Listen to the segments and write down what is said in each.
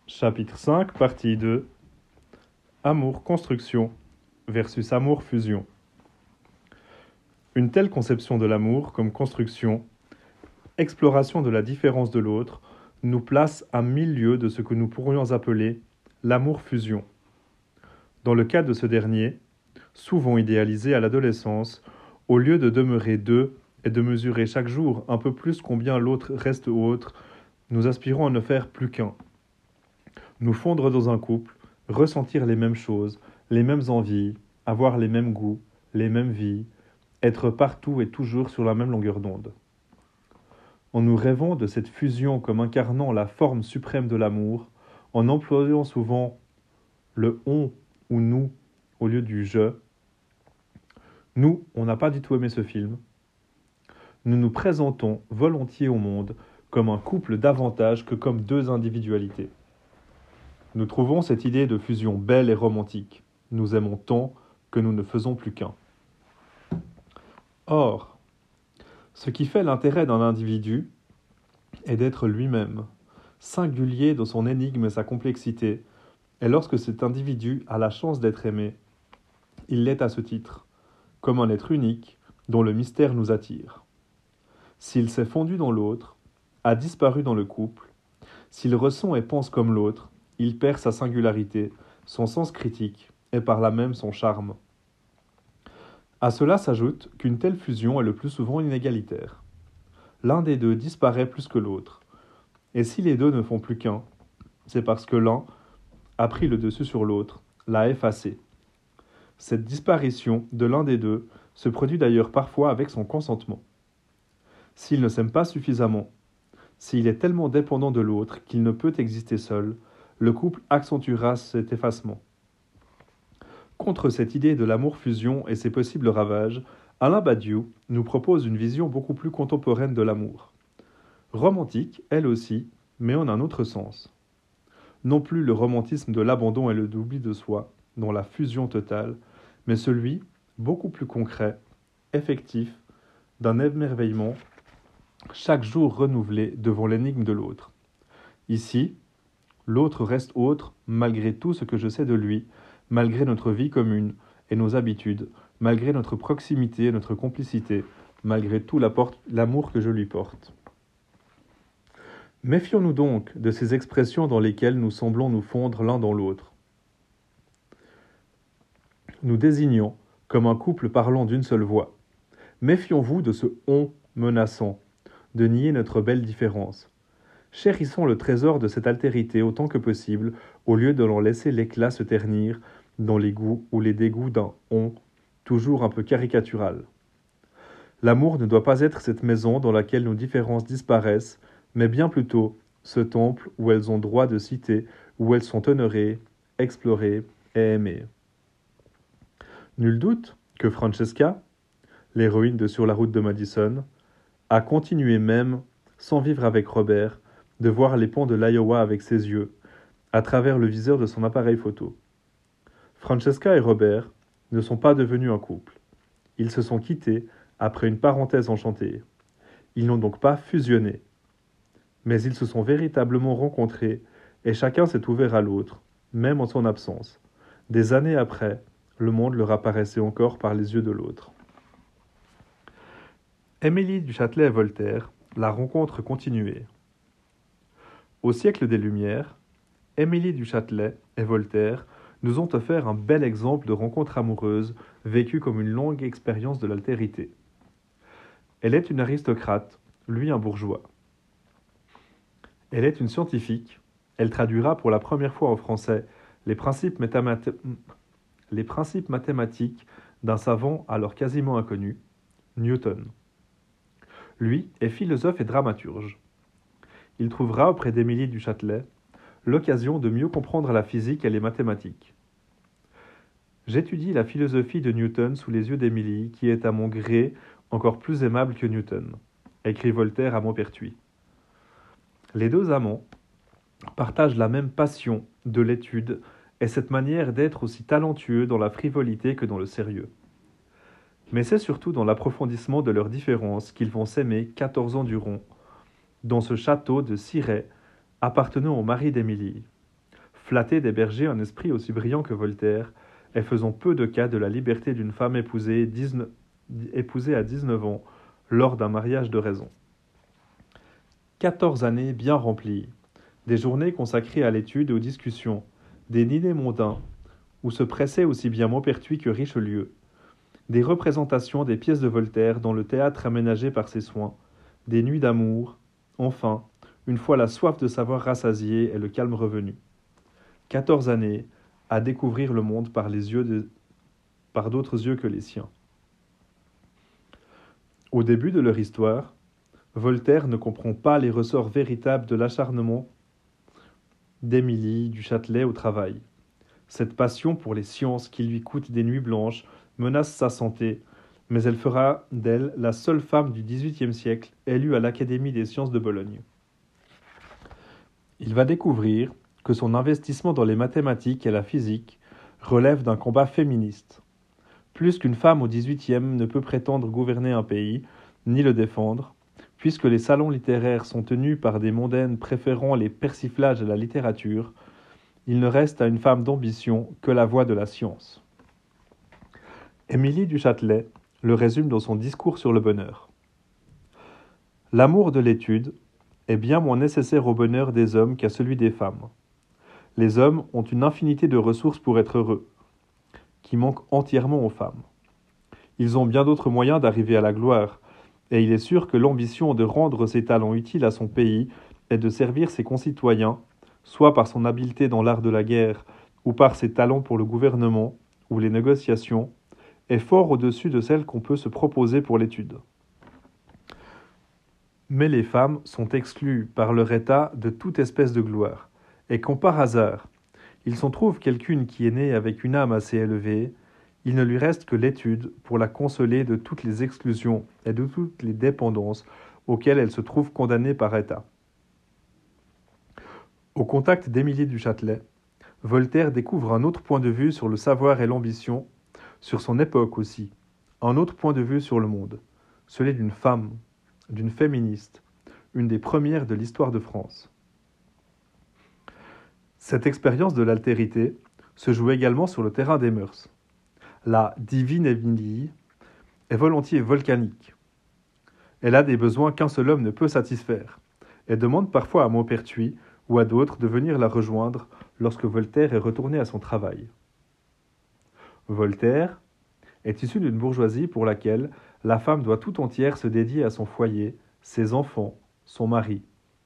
Chapitre 5, partie 2. Amour-construction versus amour-fusion. Une telle conception de l'amour comme construction, exploration de la différence de l'autre, nous place à 1000 lieues de ce que nous pourrions appeler l'amour-fusion. Dans le cas de ce dernier, souvent idéalisé à l'adolescence, au lieu de demeurer deux et de mesurer chaque jour un peu plus combien l'autre reste autre, nous aspirons à ne faire plus qu'un. Nous fondre dans un couple, ressentir les mêmes choses, les mêmes envies, avoir les mêmes goûts, les mêmes vies, être partout et toujours sur la même longueur d'onde. En nous rêvant de cette fusion comme incarnant la forme suprême de l'amour, en employant souvent le on ou nous au lieu du je, nous, on n'a pas du tout aimé ce film. Nous nous présentons volontiers au monde comme un couple davantage que comme deux individualités. Nous trouvons cette idée de fusion belle et romantique. Nous aimons tant que nous ne faisons plus qu'un. Or, ce qui fait l'intérêt d'un individu est d'être lui-même, singulier dans son énigme et sa complexité, et lorsque cet individu a la chance d'être aimé, il l'est à ce titre, comme un être unique dont le mystère nous attire. S'il s'est fondu dans l'autre, a disparu dans le couple, s'il ressent et pense comme l'autre, il perd sa singularité, son sens critique, et par là même son charme. À cela s'ajoute qu'une telle fusion est le plus souvent inégalitaire. L'un des deux disparaît plus que l'autre, et si les deux ne font plus qu'un, c'est parce que l'un a pris le dessus sur l'autre, l'a effacé. Cette disparition de l'un des deux se produit d'ailleurs parfois avec son consentement. S'il ne s'aime pas suffisamment, s'il est tellement dépendant de l'autre qu'il ne peut exister seul, le couple accentuera cet effacement. Contre cette idée de l'amour-fusion et ses possibles ravages, Alain Badiou nous propose une vision beaucoup plus contemporaine de l'amour. Romantique, elle aussi, mais en un autre sens. Non plus le romantisme de l'abandon et de l'oubli de soi, dans la fusion totale, mais celui, beaucoup plus concret, effectif, d'un émerveillement chaque jour renouvelé devant l'énigme de l'autre. Ici, l'autre reste autre malgré tout ce que je sais de lui, malgré notre vie commune et nos habitudes, malgré notre proximité et notre complicité, malgré tout l'amour que je lui porte. Méfions-nous donc de ces expressions dans lesquelles nous semblons nous fondre l'un dans l'autre. Nous désignons comme un couple parlant d'une seule voix. Méfions-vous de ce « on » menaçant, de nier notre belle différence. Chérissons le trésor de cette altérité autant que possible, au lieu de l'en laisser l'éclat se ternir dans les goûts ou les dégoûts d'un « on », toujours un peu caricatural. L'amour ne doit pas être cette maison dans laquelle nos différences disparaissent, mais bien plutôt ce temple où elles ont droit de citer, où elles sont honorées, explorées et aimées. Nul doute que Francesca, l'héroïne de Sur la route de Madison, a continué même, sans vivre avec Robert, de voir les ponts de l'Iowa avec ses yeux, à travers le viseur de son appareil photo. Francesca et Robert ne sont pas devenus un couple. Ils se sont quittés après une parenthèse enchantée. Ils n'ont donc pas fusionné. Mais ils se sont véritablement rencontrés et chacun s'est ouvert à l'autre, même en son absence. Des années après, le monde leur apparaissait encore par les yeux de l'autre. Émilie du Châtelet et Voltaire, la rencontre continuait. Au siècle des Lumières, Émilie du Châtelet et Voltaire nous ont offert un bel exemple de rencontre amoureuse vécue comme une longue expérience de l'altérité. Elle est une aristocrate, lui un bourgeois. Elle est une scientifique, elle traduira pour la première fois en français les principes mathématiques d'un savant alors quasiment inconnu, Newton. Lui est philosophe et dramaturge. Il trouvera auprès d'Émilie du Châtelet l'occasion de mieux comprendre la physique et les mathématiques. J'étudie la philosophie de Newton sous les yeux d'Émilie, qui est à mon gré encore plus aimable que Newton, écrit Voltaire à Maupertuis. Les deux amants partagent la même passion de l'étude et cette manière d'être aussi talentueux dans la frivolité que dans le sérieux. Mais c'est surtout dans l'approfondissement de leurs différences qu'ils vont s'aimer 14 ans durant, dans ce château de Cirey appartenant au mari d'Émilie. flatté d'héberger un esprit aussi brillant que Voltaire, et faisant peu de cas de la liberté d'une femme épousée à 19 ans lors d'un mariage de raison. 14 années bien remplies, des journées consacrées à l'étude et aux discussions, des dîners mondains, où se pressaient aussi bien Maupertuis que Richelieu, des représentations des pièces de Voltaire dans le théâtre aménagé par ses soins, des nuits d'amour, enfin, une fois la soif de savoir rassasiée et le calme revenu. 14 années à découvrir le monde par d'autres yeux que les siens. Au début de leur histoire, Voltaire ne comprend pas les ressorts véritables de l'acharnement d'Émilie du Châtelet au travail. Cette passion pour les sciences qui lui coûte des nuits blanches menace sa santé, mais elle fera d'elle la seule femme du XVIIIe siècle élue à l'Académie des sciences de Bologne. Il va découvrir que son investissement dans les mathématiques et la physique relève d'un combat féministe. Plus qu'une femme au XVIIIe ne peut prétendre gouverner un pays, ni le défendre, puisque les salons littéraires sont tenus par des mondaines préférant les persiflages à la littérature, il ne reste à une femme d'ambition que la voie de la science. Émilie du Châtelet le résume dans son discours sur le bonheur. L'amour de l'étude est bien moins nécessaire au bonheur des hommes qu'à celui des femmes. Les hommes ont une infinité de ressources pour être heureux, qui manquent entièrement aux femmes. Ils ont bien d'autres moyens d'arriver à la gloire, et il est sûr que l'ambition de rendre ses talents utiles à son pays et de servir ses concitoyens, soit par son habileté dans l'art de la guerre, ou par ses talents pour le gouvernement ou les négociations, est fort au-dessus de celle qu'on peut se proposer pour l'étude. Mais les femmes sont exclues par leur état de toute espèce de gloire, et quand par hasard, il s'en trouve quelqu'une qui est née avec une âme assez élevée, il ne lui reste que l'étude pour la consoler de toutes les exclusions et de toutes les dépendances auxquelles elle se trouve condamnée par état. Au contact d'Émilie du Châtelet, Voltaire découvre un autre point de vue sur le savoir et l'ambition, sur son époque aussi, un autre point de vue sur le monde, celui d'une femme, d'une féministe, une des premières de l'histoire de France. Cette expérience de l'altérité se joue également sur le terrain des mœurs. La divine Émilie est volontiers volcanique. Elle a des besoins qu'un seul homme ne peut satisfaire. Elle demande parfois à Maupertuis ou à d'autres de venir la rejoindre lorsque Voltaire est retourné à son travail. Voltaire est issu d'une bourgeoisie pour laquelle la femme doit tout entière se dédier à son foyer, ses enfants, son mari.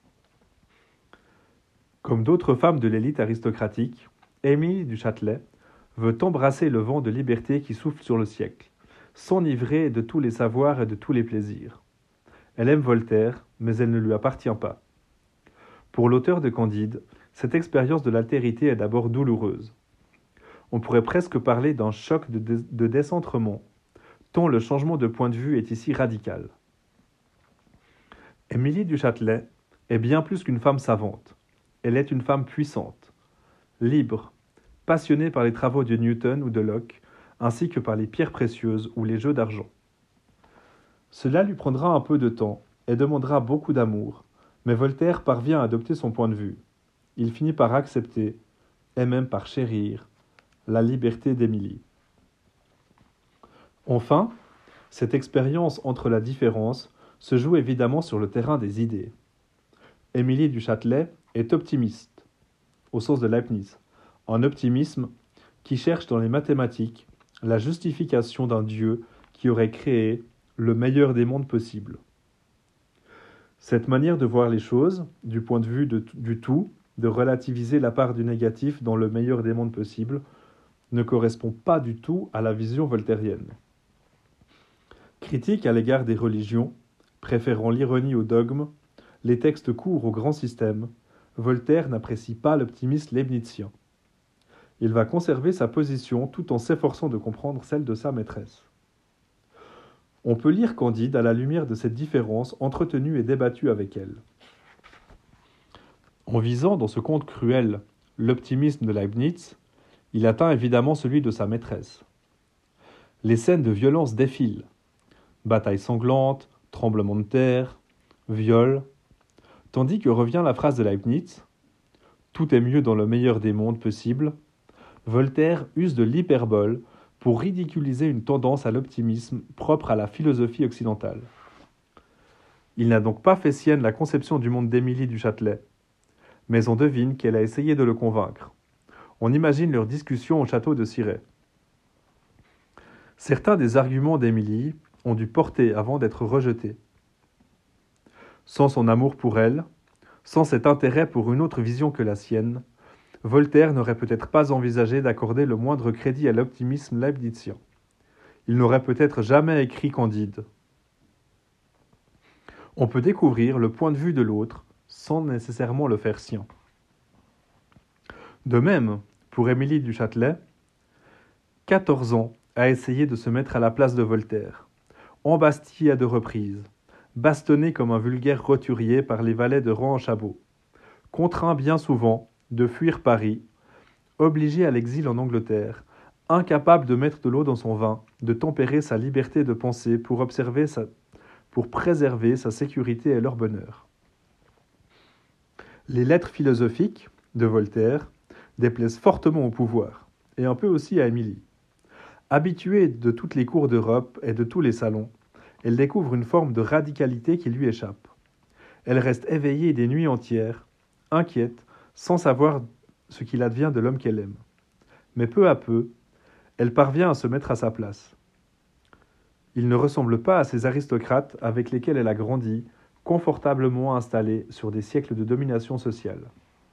Comme d'autres femmes de l'élite aristocratique, Émilie du Châtelet veut embrasser le vent de liberté qui souffle sur le siècle, s'enivrer de tous les savoirs et de tous les plaisirs. Elle aime Voltaire, mais elle ne lui appartient pas. Pour l'auteur de Candide, cette expérience de l'altérité est d'abord douloureuse. On pourrait presque parler d'un choc de décentrement, tant le changement de point de vue est ici radical. Émilie du Châtelet est bien plus qu'une femme savante. Elle est une femme puissante, libre, passionnée par les travaux de Newton ou de Locke, ainsi que par les pierres précieuses ou les jeux d'argent. Cela lui prendra un peu de temps et demandera beaucoup d'amour, mais Voltaire parvient à adopter son point de vue. Il finit par accepter, et même par chérir, la liberté d'Émilie. Enfin, cette expérience entre la différence se joue évidemment sur le terrain des idées. Émilie du Châtelet est optimiste, au sens de Leibniz, un optimisme qui cherche dans les mathématiques la justification d'un Dieu qui aurait créé le meilleur des mondes possibles. Cette manière de voir les choses, du point de vue du tout, de relativiser la part du négatif dans le meilleur des mondes possibles, ne correspond pas du tout à la vision voltairienne. Critique à l'égard des religions, préférant l'ironie au dogme, les textes courts au grand système, Voltaire n'apprécie pas l'optimisme leibnizien. Il va conserver sa position tout en s'efforçant de comprendre celle de sa maîtresse. On peut lire Candide à la lumière de cette différence entretenue et débattue avec elle. En visant dans ce conte cruel l'optimisme de Leibniz, il atteint évidemment celui de sa maîtresse. Les scènes de violence défilent. Batailles sanglantes, tremblements de terre, viols, tandis que revient la phrase de Leibniz : tout est mieux dans le meilleur des mondes possibles, Voltaire use de l'hyperbole pour ridiculiser une tendance à l'optimisme propre à la philosophie occidentale. Il n'a donc pas fait sienne la conception du monde d'Émilie du Châtelet, mais on devine qu'elle a essayé de le convaincre. On imagine leur discussion au château de Cirey. Certains des arguments d'Émilie ont dû porter avant d'être rejetés. Sans son amour pour elle, sans cet intérêt pour une autre vision que la sienne, Voltaire n'aurait peut-être pas envisagé d'accorder le moindre crédit à l'optimisme leibnizien. Il n'aurait peut-être jamais écrit Candide. On peut découvrir le point de vue de l'autre sans nécessairement le faire sien. De même, pour Émilie du Châtelet, 14 ans a essayé de se mettre à la place de Voltaire, embastillé à 2 reprises, bastonné comme un vulgaire roturier par les valets de rang en chabot, contraint bien souvent de fuir Paris, obligé à l'exil en Angleterre, incapable de mettre de l'eau dans son vin, de tempérer sa liberté de penser pour préserver sa sécurité et leur bonheur. Les lettres philosophiques de Voltaire déplaisent fortement au pouvoir, et un peu aussi à Émilie. Habituée de toutes les cours d'Europe et de tous les salons, elle découvre une forme de radicalité qui lui échappe. Elle reste éveillée des nuits entières, inquiète, sans savoir ce qu'il advient de l'homme qu'elle aime. Mais peu à peu, elle parvient à se mettre à sa place. Il ne ressemble pas à ces aristocrates avec lesquels elle a grandi, confortablement installés sur des siècles de domination sociale.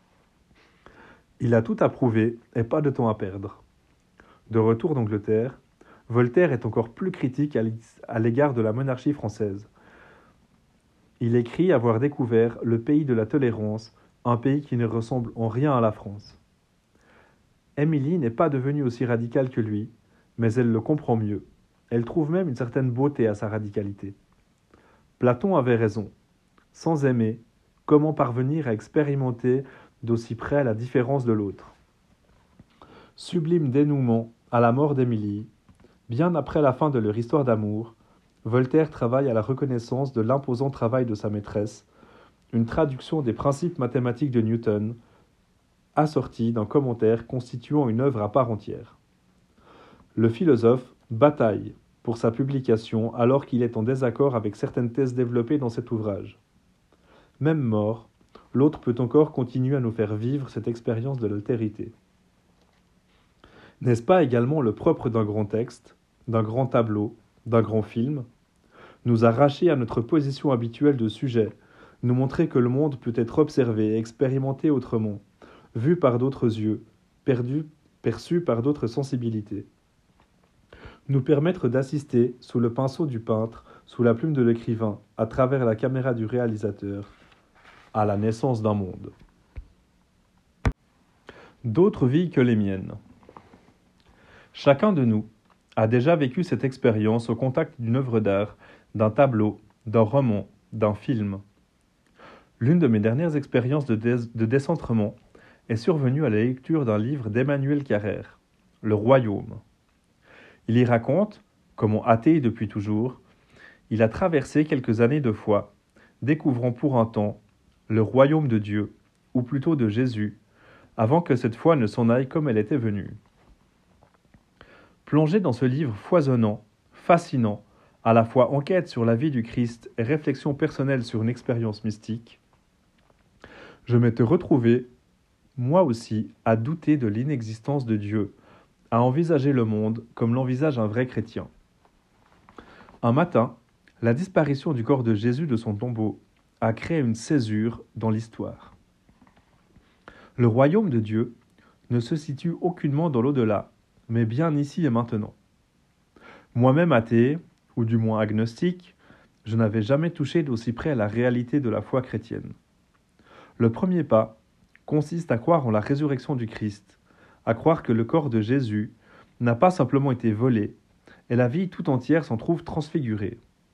Il a tout à prouver et pas de temps à perdre. De retour d'Angleterre, Voltaire est encore plus critique à l'égard de la monarchie française. Il écrit avoir découvert le pays de la tolérance, un pays qui ne ressemble en rien à la France. Émilie n'est pas devenue aussi radicale que lui, mais elle le comprend mieux. Elle trouve même une certaine beauté à sa radicalité. Platon avait raison. Sans aimer, comment parvenir à expérimenter d'aussi près la différence de l'autre ? Sublime dénouement à la mort d'Émilie, bien après la fin de leur histoire d'amour, Voltaire travaille à la reconnaissance de l'imposant travail de sa maîtresse, une traduction des principes mathématiques de Newton, assortie d'un commentaire constituant une œuvre à part entière. Le philosophe bataille pour sa publication alors qu'il est en désaccord avec certaines thèses développées dans cet ouvrage. Même mort, l'autre peut encore continuer à nous faire vivre cette expérience de l'altérité. N'est-ce pas également le propre d'un grand texte, d'un grand tableau, d'un grand film ? Nous arracher à notre position habituelle de sujet, nous montrer que le monde peut être observé et expérimenté autrement, vu par d'autres yeux, perçu par d'autres sensibilités. Nous permettre d'assister, sous le pinceau du peintre, sous la plume de l'écrivain, à travers la caméra du réalisateur, à la naissance d'un monde. D'autres vies que les miennes. Chacun de nous a déjà vécu cette expérience au contact d'une œuvre d'art, d'un tableau, d'un roman, d'un film. L'une de mes dernières expériences de décentrement est survenue à la lecture d'un livre d'Emmanuel Carrère, Le Royaume. Il y raconte comment, athée depuis toujours, il a traversé quelques années de foi, découvrant pour un temps le royaume de Dieu, ou plutôt de Jésus, avant que cette foi ne s'en aille comme elle était venue. Plongé dans ce livre foisonnant, fascinant, à la fois enquête sur la vie du Christ et réflexion personnelle sur une expérience mystique, je m'étais retrouvé, moi aussi, à douter de l'inexistence de Dieu, à envisager le monde comme l'envisage un vrai chrétien. Un matin, la disparition du corps de Jésus de son tombeau a créé une césure dans l'histoire. Le royaume de Dieu ne se situe aucunement dans l'au-delà, mais bien ici et maintenant. Moi-même athée, ou du moins agnostique, je n'avais jamais touché d'aussi près à la réalité de la foi chrétienne. Le premier pas consiste à croire en la résurrection du Christ, à croire que le corps de Jésus n'a pas simplement été volé, et la vie tout entière s'en trouve transfigurée.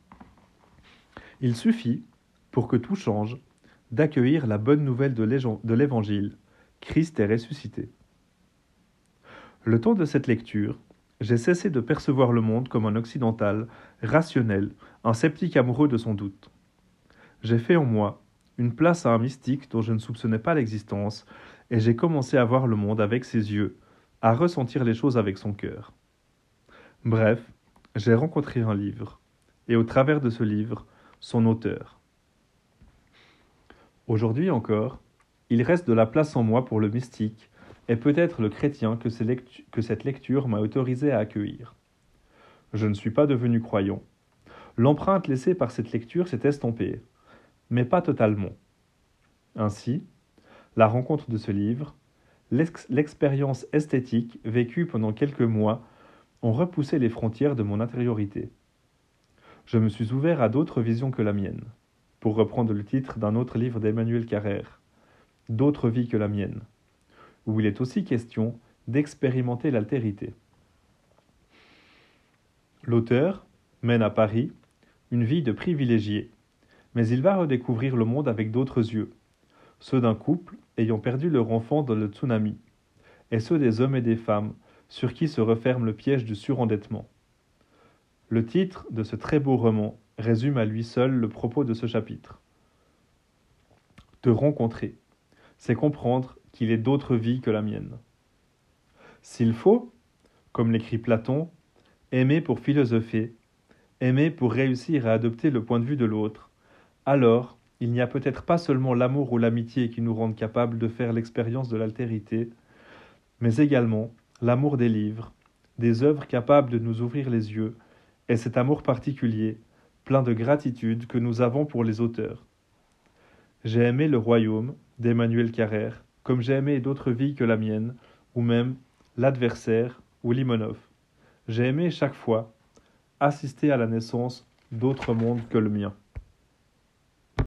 Il suffit, pour que tout change, d'accueillir la bonne nouvelle de l'Évangile. Christ est ressuscité. Le temps de cette lecture, j'ai cessé de percevoir le monde comme un occidental, rationnel, un sceptique amoureux de son doute. J'ai fait en moi une place à un mystique dont je ne soupçonnais pas l'existence et j'ai commencé à voir le monde avec ses yeux, à ressentir les choses avec son cœur. Bref, j'ai rencontré un livre, et au travers de ce livre, son auteur. Aujourd'hui encore, il reste de la place en moi pour le mystique, et peut-être le chrétien que cette lecture m'a autorisé à accueillir. Je ne suis pas devenu croyant. L'empreinte laissée par cette lecture s'est estompée, mais pas totalement. Ainsi, la rencontre de ce livre, l'expérience esthétique vécue pendant quelques mois ont repoussé les frontières de mon intériorité. Je me suis ouvert à d'autres visions que la mienne, pour reprendre le titre d'un autre livre d'Emmanuel Carrère, D'autres vies que la mienne, où il est aussi question d'expérimenter l'altérité. L'auteur mène à Paris une vie de privilégié, mais il va redécouvrir le monde avec d'autres yeux, ceux d'un couple ayant perdu leur enfant dans le tsunami, et ceux des hommes et des femmes sur qui se referme le piège du surendettement. Le titre de ce très beau roman résume à lui seul le propos de ce chapitre. Te rencontrer, c'est comprendre qu'il est d'autres vies que la mienne. S'il faut, comme l'écrit Platon, aimer pour philosopher, aimer pour réussir à adopter le point de vue de l'autre, alors il n'y a peut-être pas seulement l'amour ou l'amitié qui nous rendent capables de faire l'expérience de l'altérité, mais également l'amour des livres, des œuvres capables de nous ouvrir les yeux, et cet amour particulier, plein de gratitude que nous avons pour les auteurs. J'ai aimé Le Royaume d'Emmanuel Carrère, comme j'ai aimé d'autres vies que la mienne, ou même L'Adversaire ou Limonov. J'ai aimé chaque fois assister à la naissance d'autres mondes que le mien.